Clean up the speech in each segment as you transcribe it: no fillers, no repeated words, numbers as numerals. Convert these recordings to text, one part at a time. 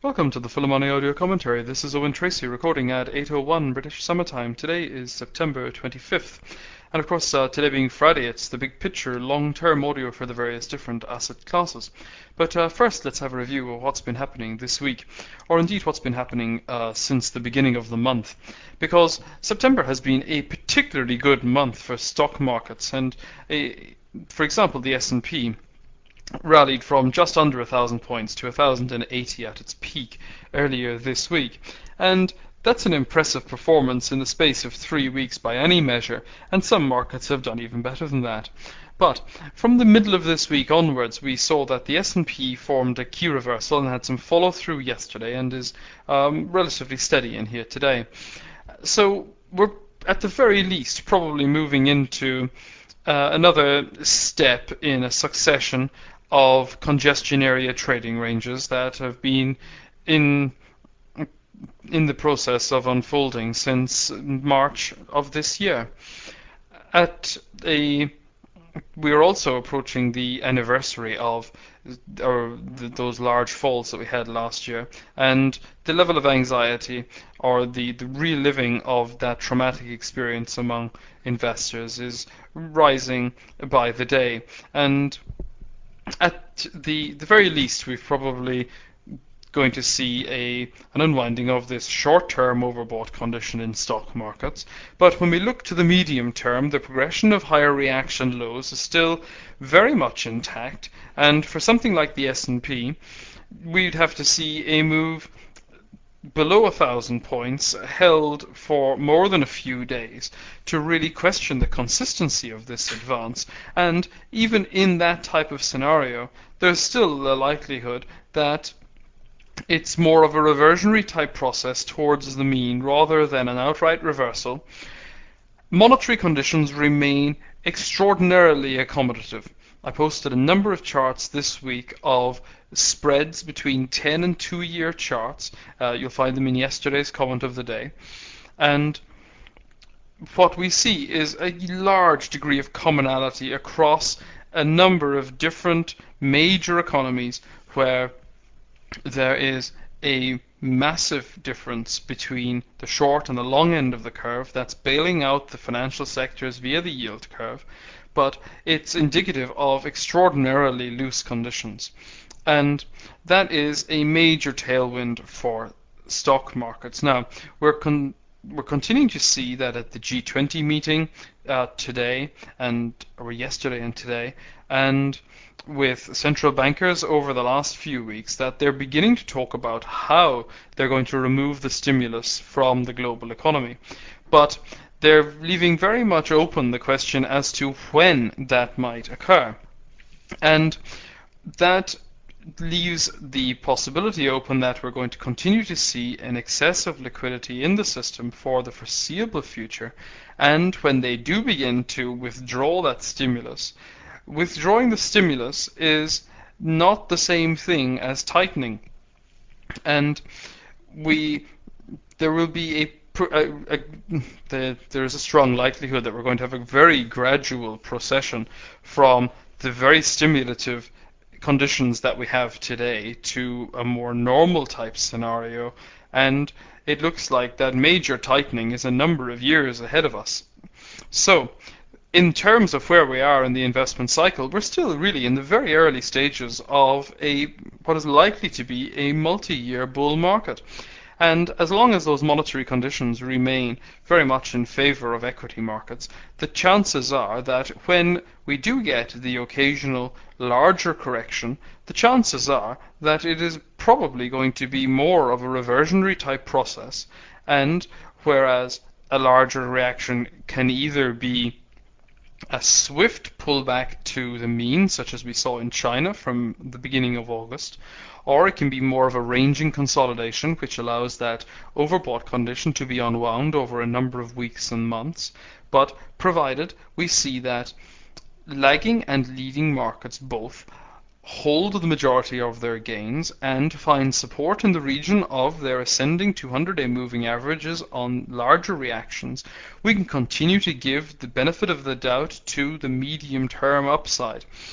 Welcome to the Philharmonic Audio Commentary. This is Owen Tracy recording at 8:01 British Summer Time. Today is September 25th. And of course, today being Friday, it's the big picture, long-term audio for the various different asset classes. But first, let's have a review of what's been happening this week, or indeed what's been happening since the beginning of the month. Because September has been a particularly good month for stock markets, and for example, the S&P rallied from just under 1,000 points to 1,080 at its peak earlier this week. And that's an impressive performance in the space of 3 weeks by any measure, and some markets have done even better than that. But from the middle of this week onwards, we saw that the S&P formed a key reversal and had some follow-through yesterday and is relatively steady in here today. So we're at the very least probably moving into another step in a succession of congestion area trading ranges that have been in the process of unfolding since March of this year. We are also approaching the anniversary of those large falls that we had last year, and the level of anxiety or the reliving of that traumatic experience among investors is rising by the day. And at the very least, we're probably going to see an unwinding of this short-term overbought condition in stock markets. But when we look to the medium term, the progression of higher reaction lows is still very much intact. And for something like the S&P, we'd have to see a move below 1,000 points held for more than a few days to really question the consistency of this advance. And even in that type of scenario, there's still a likelihood that it's more of a reversionary type process towards the mean rather than an outright reversal. Monetary conditions remain extraordinarily accommodative. I posted a number of charts this week of spreads between 10 and 2-year charts. You'll find them in yesterday's comment of the day. And what we see is a large degree of commonality across a number of different major economies where there is a massive difference between the short and the long end of the curve that's bailing out the financial sectors via the yield curve, but it's indicative of extraordinarily loose conditions. And that is a major tailwind for stock markets. Now, we're continuing to see that at the G20 meeting yesterday and today, and with central bankers over the last few weeks, that they're beginning to talk about how they're going to remove the stimulus from the global economy. But they're leaving very much open the question as to when that might occur. And that leaves the possibility open that we're going to continue to see an excess of liquidity in the system for the foreseeable future. And when they do begin to withdraw that stimulus, withdrawing the stimulus is not the same thing as tightening. And there will be there is a strong likelihood that we're going to have a very gradual procession from the very stimulative conditions that we have today to a more normal type scenario, and it looks like that major tightening is a number of years ahead of us. So, in terms of where we are in the investment cycle, we're still really in the very early stages of what is likely to be a multi-year bull market. And as long as those monetary conditions remain very much in favor of equity markets, the chances are that when we do get the occasional larger correction, the chances are that it is probably going to be more of a reversionary type process. And whereas a larger reaction can either be a swift pullback to the mean, such as we saw in China from the beginning of August, or it can be more of a ranging consolidation, which allows that overbought condition to be unwound over a number of weeks and months, but provided we see that lagging and leading markets both hold the majority of their gains and find support in the region of their ascending 200-day moving averages on larger reactions, we can continue to give the benefit of the doubt to the medium-term upside.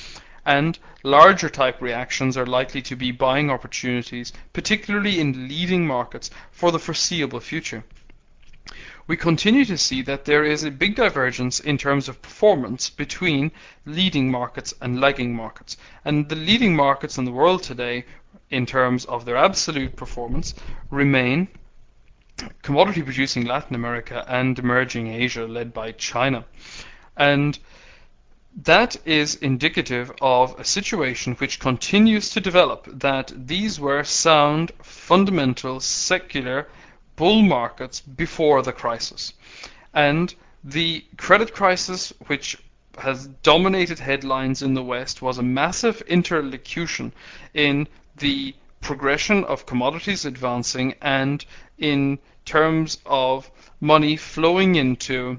and larger type reactions are likely to be buying opportunities, particularly in leading markets, for the foreseeable future. We continue to see that there is a big divergence in terms of performance between leading markets and lagging markets. And the leading markets in the world today, in terms of their absolute performance, remain commodity producing Latin America and emerging Asia, led by China. And that is indicative of a situation which continues to develop, that these were sound, fundamental, secular bull markets before the crisis. And the credit crisis, which has dominated headlines in the West, was a massive interlocution in the progression of commodities advancing and in terms of money flowing into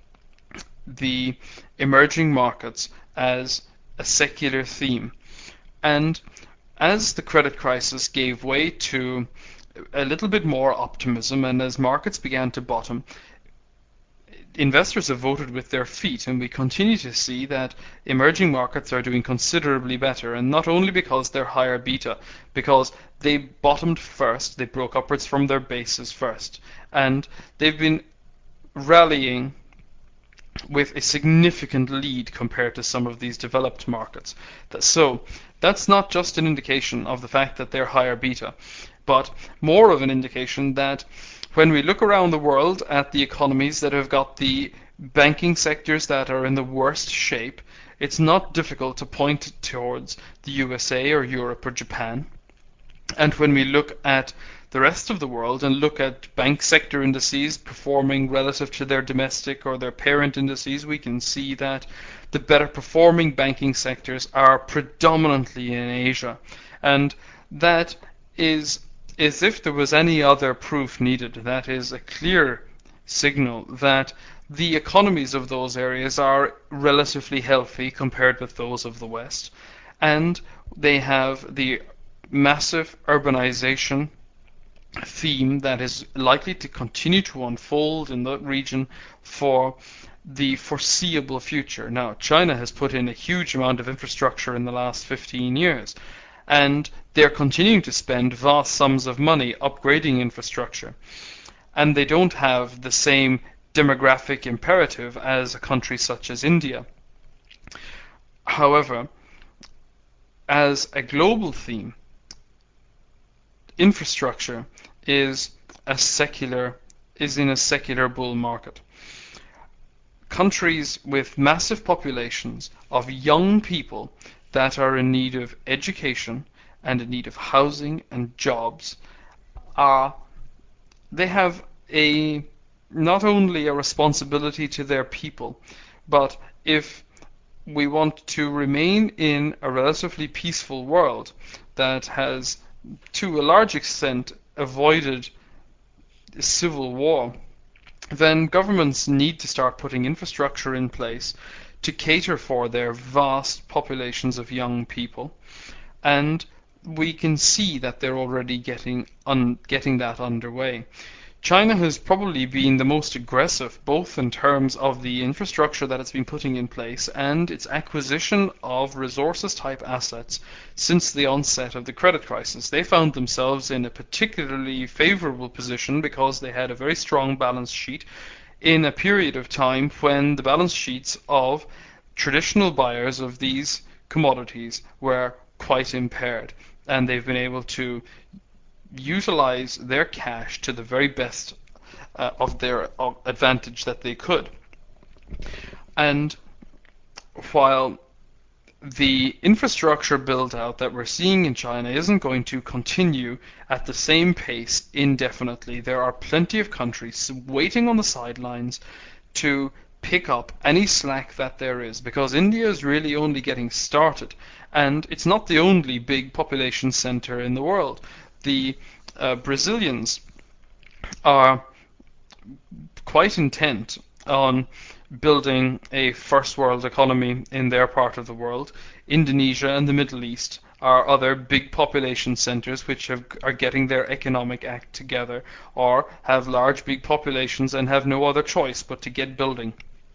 the emerging markets as a secular theme. And as the credit crisis gave way to a little bit more optimism, and as markets began to bottom, investors have voted with their feet, and we continue to see that emerging markets are doing considerably better, and not only because they're higher beta, because they bottomed first, they broke upwards from their bases first, and they've been rallying with a significant lead compared to some of these developed markets. So that's not just an indication of the fact that they're higher beta, but more of an indication that when we look around the world at the economies that have got the banking sectors that are in the worst shape, it's not difficult to point towards the USA or Europe or Japan. And when we look at the rest of the world and look at bank sector indices performing relative to their domestic or their parent indices, we can see that the better performing banking sectors are predominantly in Asia. And that is, as if there was any other proof needed, that is a clear signal that the economies of those areas are relatively healthy compared with those of the West. And they have the massive urbanization theme that is likely to continue to unfold in that region for the foreseeable future. Now, China has put in a huge amount of infrastructure in the last 15 years, and they're continuing to spend vast sums of money upgrading infrastructure. And they don't have the same demographic imperative as a country such as India. However, as a global theme, infrastructure is in a secular bull market. Countries with massive populations of young people that are in need of education and in need of housing and jobs they have not only a responsibility to their people, but if we want to remain in a relatively peaceful world that has to a large extent avoided civil war, then governments need to start putting infrastructure in place to cater for their vast populations of young people. And we can see that they're already getting that underway. China has probably been the most aggressive, both in terms of the infrastructure that it's been putting in place and its acquisition of resources type assets since the onset of the credit crisis. They found themselves in a particularly favorable position because they had a very strong balance sheet in a period of time when the balance sheets of traditional buyers of these commodities were quite impaired, and they've been able to utilize their cash to the very best of their advantage that they could. And while the infrastructure build out that we're seeing in China isn't going to continue at the same pace indefinitely, there are plenty of countries waiting on the sidelines to pick up any slack that there is, because India is really only getting started, and it's not the only big population center in the world. The Brazilians are quite intent on building a first world economy in their part of the world. Indonesia and the Middle East are other big population centers which are getting their economic act together, or have large big populations and have no other choice but to get building.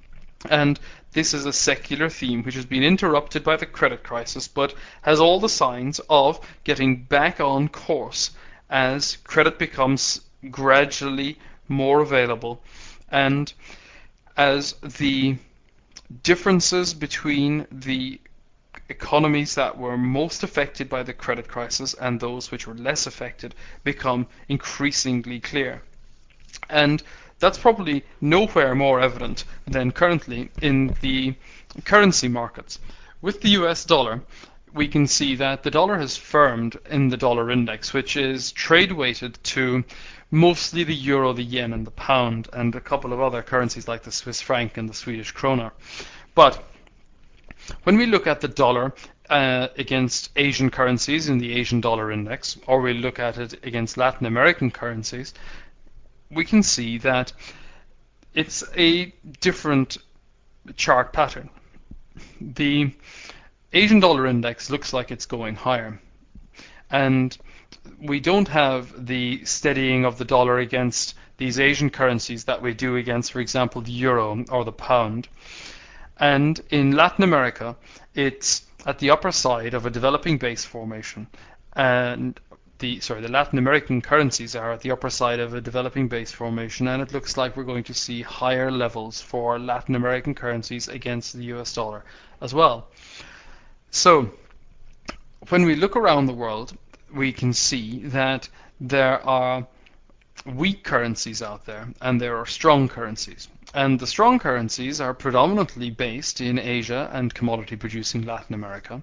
And this is a secular theme which has been interrupted by the credit crisis, but has all the signs of getting back on course as credit becomes gradually more available, and as the differences between the economies that were most affected by the credit crisis and those which were less affected become increasingly clear. And that's probably nowhere more evident than currently in the currency markets. With the US dollar, we can see that the dollar has firmed in the dollar index, which is trade weighted to mostly the euro, the yen, and the pound, and a couple of other currencies like the Swiss franc and the Swedish krona. But when we look at the dollar against Asian currencies in the Asian dollar index, or we look at it against Latin American currencies, we can see that it's a different chart pattern. The Asian dollar index looks like it's going higher, and we don't have the steadying of the dollar against these Asian currencies that we do against, for example, the euro or the pound. And in Latin America, it's at the upper side of a developing base formation, and the Latin American currencies are at the upper side of a developing base formation, and it looks like we're going to see higher levels for Latin American currencies against the US dollar as well. So when we look around the world, we can see that there are weak currencies out there and there are strong currencies. And the strong currencies are predominantly based in Asia and commodity producing Latin America.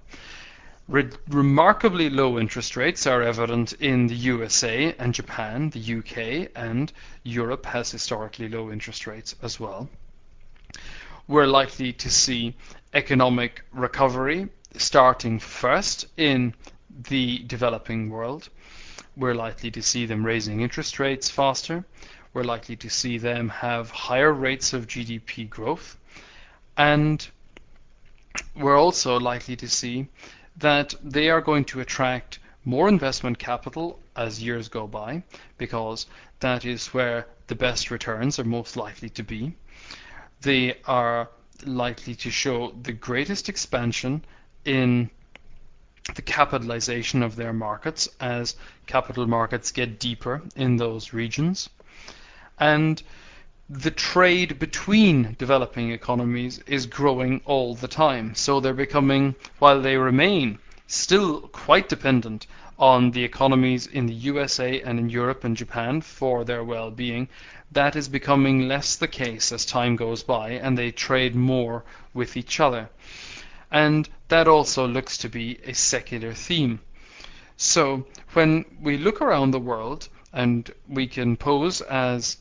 Remarkably low interest rates are evident in the USA and Japan, the UK, and Europe has historically low interest rates as well. We're likely to see economic recovery starting first in the developing world. We're likely to see them raising interest rates faster. We're likely to see them have higher rates of GDP growth. And we're also likely to see that they are going to attract more investment capital as years go by, because that is where the best returns are most likely to be. They are likely to show the greatest expansion in the capitalization of their markets as capital markets get deeper in those regions. And the trade between developing economies is growing all the time. So they're becoming, while they remain still quite dependent on the economies in the USA and in Europe and Japan for their well-being, that is becoming less the case as time goes by, and they trade more with each other. And that also looks to be a secular theme. So when we look around the world and we can pose as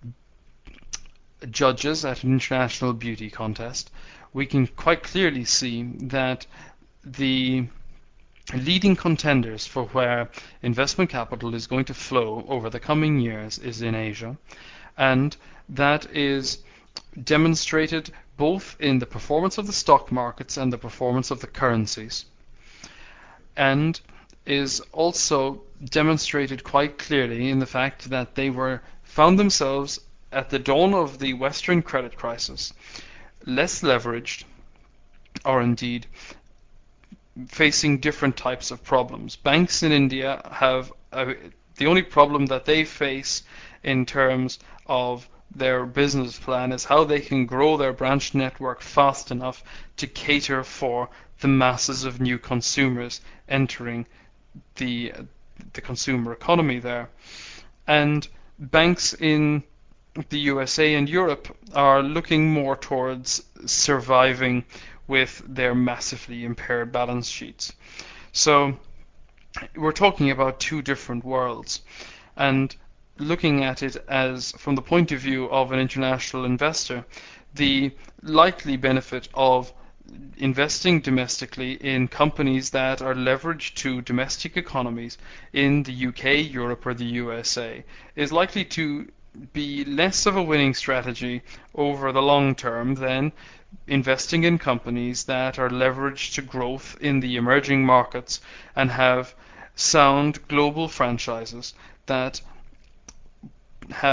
judges at an international beauty contest, we can quite clearly see that the leading contenders for where investment capital is going to flow over the coming years is in Asia, and that is demonstrated both in the performance of the stock markets and the performance of the currencies, and is also demonstrated quite clearly in the fact that they found themselves at the dawn of the Western credit crisis less leveraged, or indeed facing different types of problems. Banks in India have the only problem that they face in terms of their business plan is how they can grow their branch network fast enough to cater for the masses of new consumers entering the consumer economy there. And banks in the USA and Europe are looking more towards surviving with their massively impaired balance sheets. So we're talking about two different worlds, and looking at it as from the point of view of an international investor, the likely benefit of investing domestically in companies that are leveraged to domestic economies in the UK, Europe, or the USA is likely to be less of a winning strategy over the long term than investing in companies that are leveraged to growth in the emerging markets and have sound global franchises that have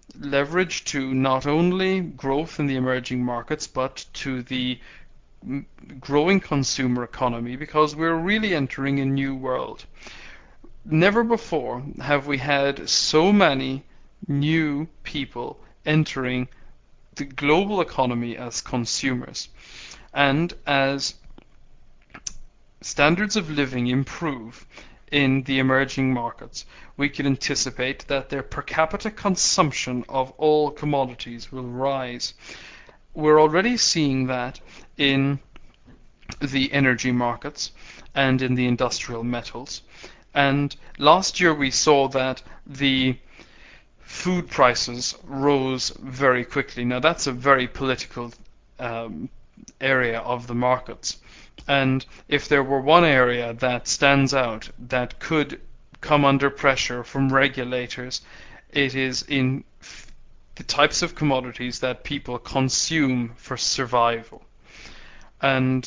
leverage to not only growth in the emerging markets, but to the growing consumer economy, because we're really entering a new world. Never before have we had so many new people entering the global economy as consumers. And as standards of living improve in the emerging markets, we can anticipate that their per capita consumption of all commodities will rise. We're already seeing that in the energy markets and in the industrial metals. And last year we saw that the food prices rose very quickly. Now that's a very political area of the markets. And if there were one area that stands out that could come under pressure from regulators, it is in the types of commodities that people consume for survival. And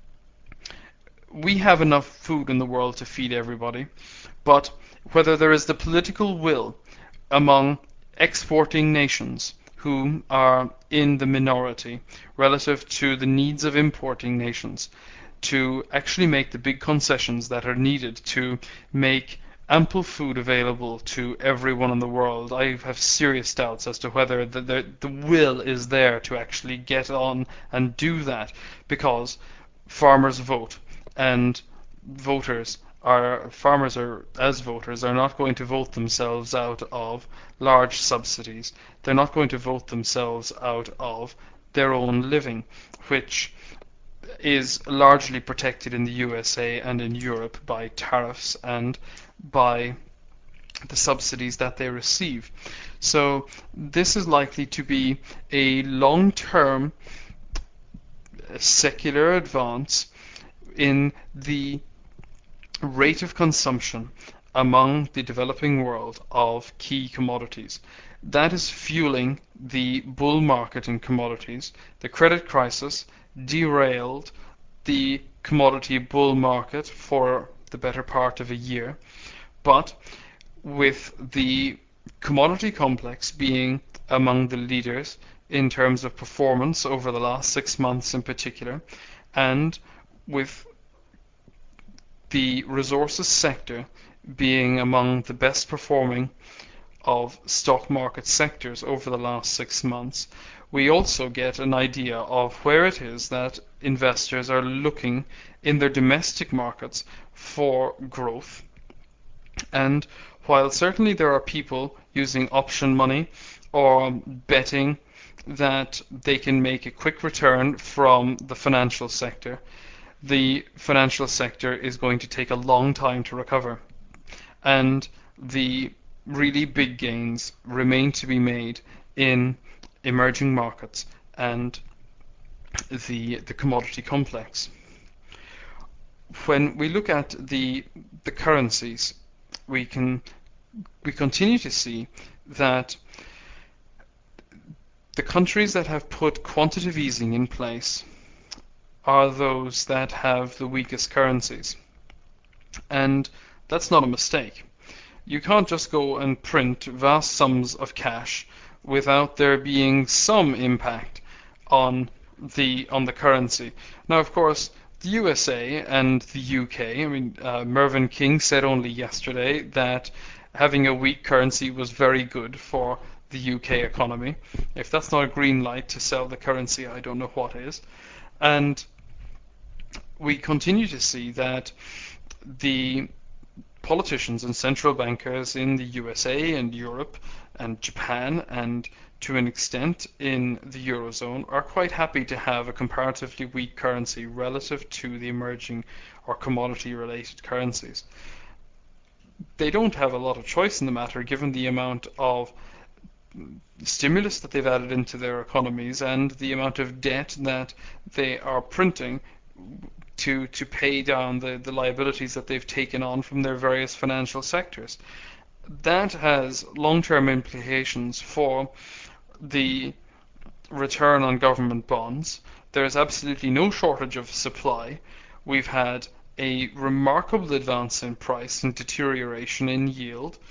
we have enough food in the world to feed everybody, but whether there is the political will among exporting nations who are in the minority relative to the needs of importing nations to actually make the big concessions that are needed to make ample food available to everyone in the world, I have serious doubts as to whether the will is there to actually get on and do that, because farmers vote, and farmers as voters are not going to vote themselves out of large subsidies. They're not going to vote themselves out of their own living, which is largely protected in the USA and in Europe by tariffs and by the subsidies that they receive. So this is likely to be a long-term secular advance in the rate of consumption among the developing world of key commodities. That is fueling the bull market in commodities. The credit crisis derailed the commodity bull market for the better part of a year, but with the commodity complex being among the leaders in terms of performance over the last 6 months in particular, and with the resources sector being among the best performing of stock market sectors over the last 6 months, we also get an idea of where it is that investors are looking in their domestic markets for growth. And while certainly there are people using option money or betting that they can make a quick return from the financial sector, the financial sector is going to take a long time to recover. And the really big gains remain to be made in emerging markets and the commodity complex. When we look at the currencies, we continue to see that the countries that have put quantitative easing in place are those that have the weakest currencies. And that's not a mistake. You can't just go and print vast sums of cash without there being some impact on the currency. Now, of course, the USA and the UK, Mervyn King said only yesterday that having a weak currency was very good for the UK economy. If that's not a green light to sell the currency, I don't know what is. And we continue to see that the politicians and central bankers in the USA and Europe and Japan and to an extent in the Eurozone are quite happy to have a comparatively weak currency relative to the emerging or commodity related currencies. They don't have a lot of choice in the matter given the amount of stimulus that they've added into their economies and the amount of debt that they are printing to pay down the liabilities that they've taken on from their various financial sectors. That has long-term implications for the return on government bonds. There is absolutely no shortage of supply. We've had a remarkable advance in price and deterioration in yield.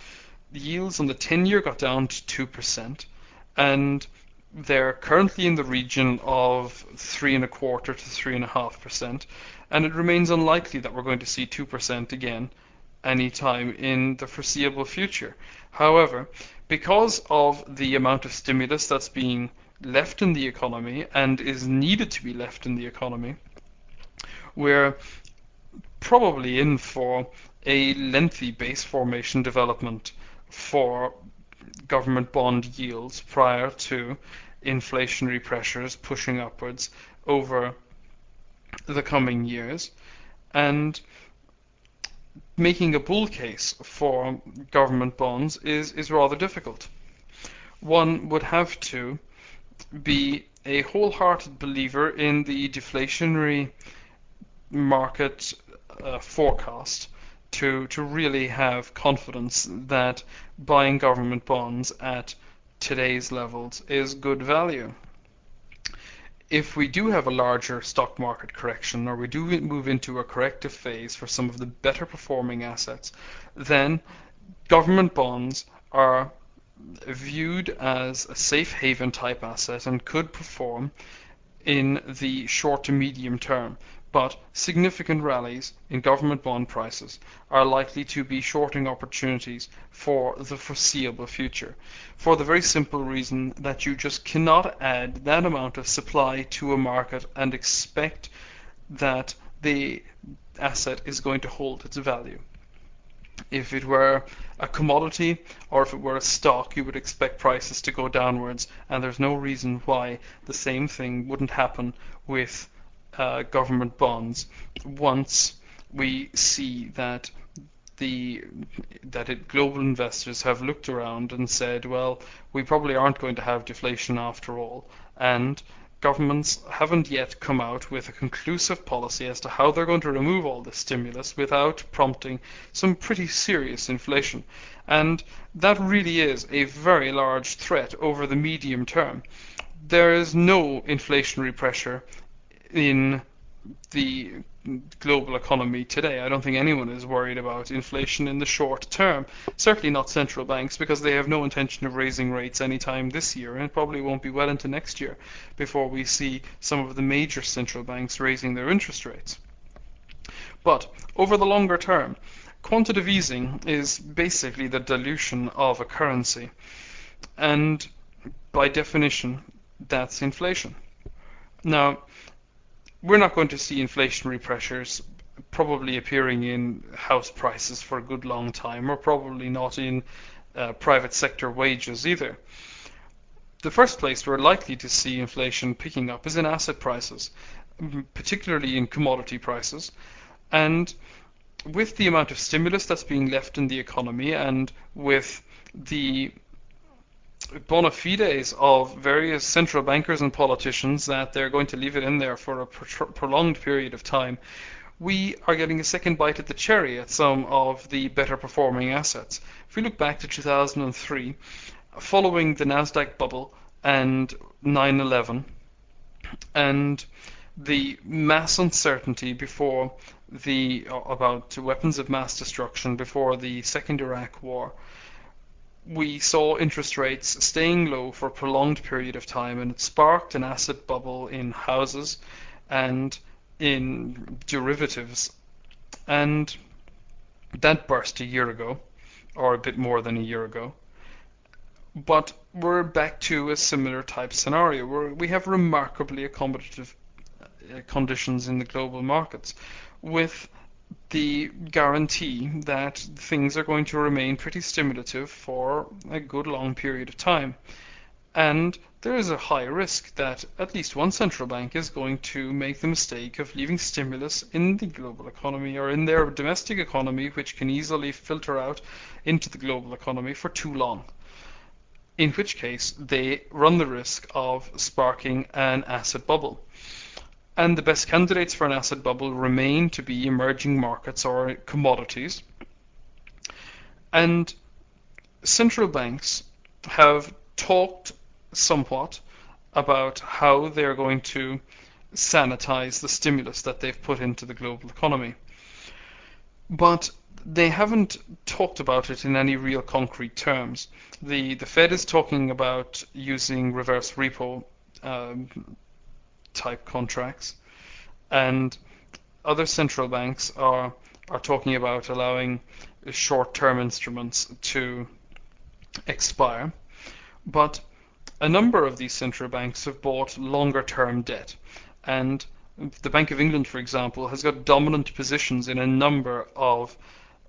yields on the 10-year got down to 2%, and they're currently in the region of 3.25 to 3.5%, and it remains unlikely that we're going to see 2% again anytime in the foreseeable future. However, because of the amount of stimulus that's being left in the economy and is needed to be left in the economy, we're probably in for a lengthy base formation development for government bond yields prior to inflationary pressures pushing upwards over the coming years. And making a bull case for government bonds is rather difficult. One would have to be a wholehearted believer in the deflationary market forecast to really have confidence that buying government bonds at today's levels is good value. If we do have a larger stock market correction, or we do move into a corrective phase for some of the better performing assets, then government bonds are viewed as a safe haven type asset and could perform in the short to medium term. But significant rallies in government bond prices are likely to be shorting opportunities for the foreseeable future, for the very simple reason that you just cannot add that amount of supply to a market and expect that the asset is going to hold its value. If it were a commodity or if it were a stock, you would expect prices to go downwards, and there's no reason why the same thing wouldn't happen with government bonds once we see that global investors have looked around and said, well, we probably aren't going to have deflation after all, and governments haven't yet come out with a conclusive policy as to how they're going to remove all this stimulus without prompting some pretty serious inflation. And that really is a very large threat over the medium term. There is no inflationary pressure in the global economy today. I don't think anyone is worried about inflation in the short term. Certainly not central banks, because they have no intention of raising rates anytime this year, and it probably won't be well into next year before we see some of the major central banks raising their interest rates. But over the longer term, quantitative easing is basically the dilution of a currency, and by definition, that's inflation. Now, we're not going to see inflationary pressures probably appearing in house prices for a good long time, or probably not in private sector wages either. The first place we're likely to see inflation picking up is in asset prices, particularly in commodity prices. And with the amount of stimulus that's being left in the economy, and with the bona fides of various central bankers and politicians that they're going to leave it in there for a prolonged period of time, we are getting a second bite at the cherry at some of the better performing assets. If we look back to 2003, following the Nasdaq bubble and 9/11, and the mass uncertainty before about weapons of mass destruction before the Second Iraq War, we saw interest rates staying low for a prolonged period of time, and it sparked an asset bubble in houses and in derivatives. And that burst a year ago, or a bit more than a year ago. But we're back to a similar type scenario where we have remarkably accommodative conditions in the global markets, with the guarantee that things are going to remain pretty stimulative for a good long period of time. And there is a high risk that at least one central bank is going to make the mistake of leaving stimulus in the global economy or in their domestic economy, which can easily filter out into the global economy for too long. In which case, they run the risk of sparking an asset bubble. And the best candidates for an asset bubble remain to be emerging markets or commodities. And central banks have talked somewhat about how they're going to sanitize the stimulus that they've put into the global economy. But they haven't talked about it in any real concrete terms. The Fed is talking about using reverse repo um, type contracts, and other central banks are talking about allowing short-term instruments to expire. But a number of these central banks have bought longer-term debt, and the Bank of England, for example, has got dominant positions in a number of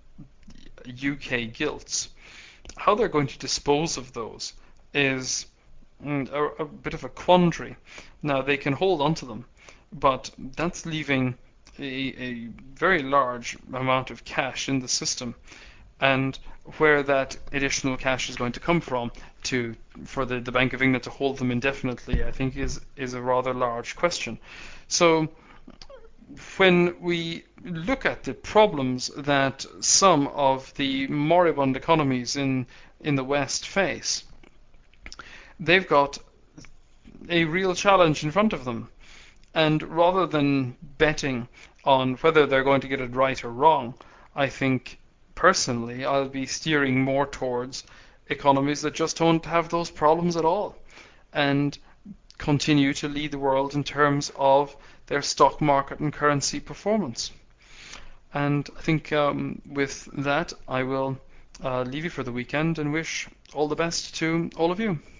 UK gilts. How they're going to dispose of those is a bit of a quandary. Now, they can hold on to them, but that's leaving a very large amount of cash in the system. And where that additional cash is going to come from for the Bank of England to hold them indefinitely, I think is a rather large question. So when we look at the problems that some of the moribund economies in the West face, they've got a real challenge in front of them. And rather than betting on whether they're going to get it right or wrong, I think personally I'll be steering more towards economies that just don't have those problems at all and continue to lead the world in terms of their stock market and currency performance. And I think with that, I will leave you for the weekend and wish all the best to all of you.